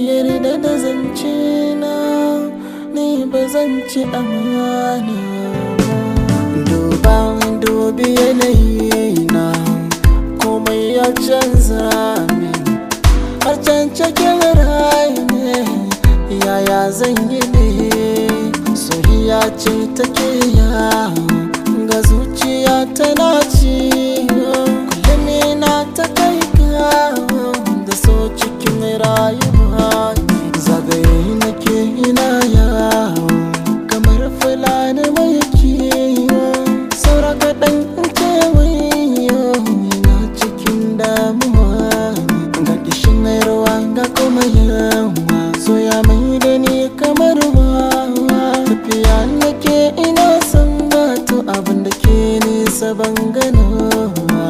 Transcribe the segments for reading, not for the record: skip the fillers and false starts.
yarda da zance na, ni ba zan ci amana ba. Dubi yanayi na, komai ya canza min, har can cikin rai ne, yaya zan yi ne? Soyayya ce take yawo ga zuciya tana ciwo, kullum ina ta kai kawo da so cikin rayuwa. Zagaye nake ina yawo kamar fulani mai kiwo, saura kaɗan in ce wayo ina cikin damuwa. Ga kishin ruwa ga kuma yawa, soya mai da ni kamar wawa. Tafiya nake ina son bato abin da ke nisa ban ganowa.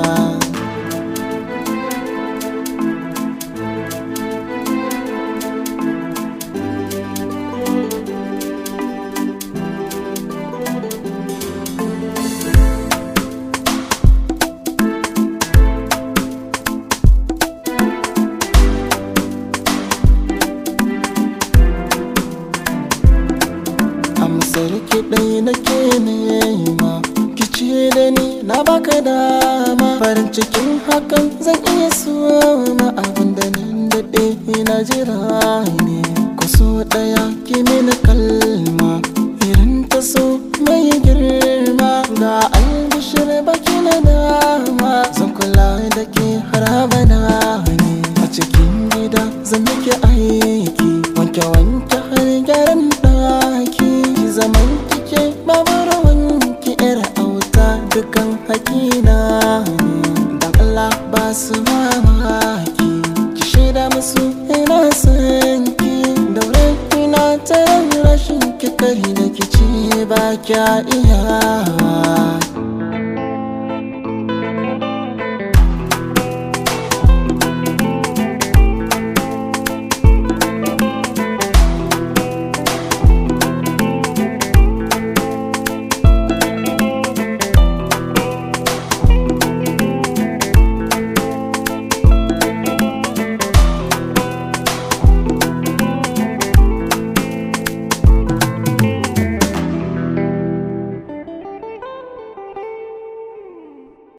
Sarki ɗai nake nema, kice da ni na baka dama. Farin cikin hakan zan iya soma abin da nan daɗe ina jira ne. Kuso ɗaya ki mini kalma irin ta so mai girma, ga albishir baki na dama. Zan kula da ke har abada ne, a cikin gida zan miki aiki, wanke-wanke har gyaran ɗaki. Zaman kike babu rawanki yar auta, dukan hakina dan Allah ba su mamaki. Ki shaida musu ina son ki, daure ina ta rashin ki, kari da kici ba kya iya.